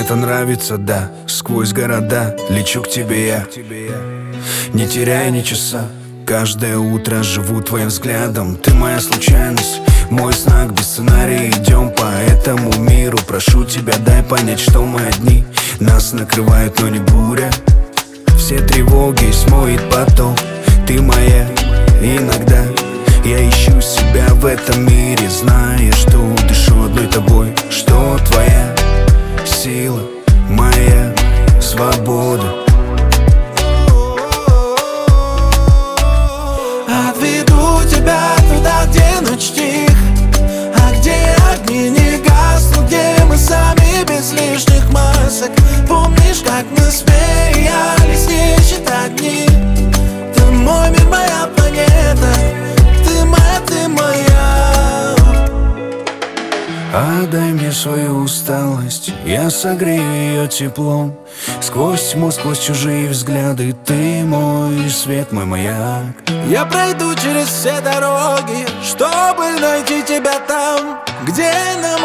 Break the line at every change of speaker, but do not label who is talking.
это нравится, да. Сквозь города лечу к тебе я, не теряя ни часа. Каждое утро живу твоим взглядом. Ты моя случайность, мой знак, без сценария идем по этому миру. Прошу тебя, дай понять, что мы одни. Нас накрывает, но не буря. Все тревоги смоет поток. Ты моя, иногда я ищу себя в этом мире, зная, что дышу одной тобой. Что твоя сила, моя свобода.
Отведу тебя туда, где ночь тих, а где огни не гаснут, где мы сами без лишних масок. Помнишь, как мы смеялись, не считать дни? Ты мой мир, моя планета, ты моя, ты моя.
Отдай мне свою усталость, я согрею ее теплом. Сквозь тьму, сквозь чужие взгляды, ты мой свет, мой маяк.
Я пройду через все дороги, чтобы найти тебя там, где нам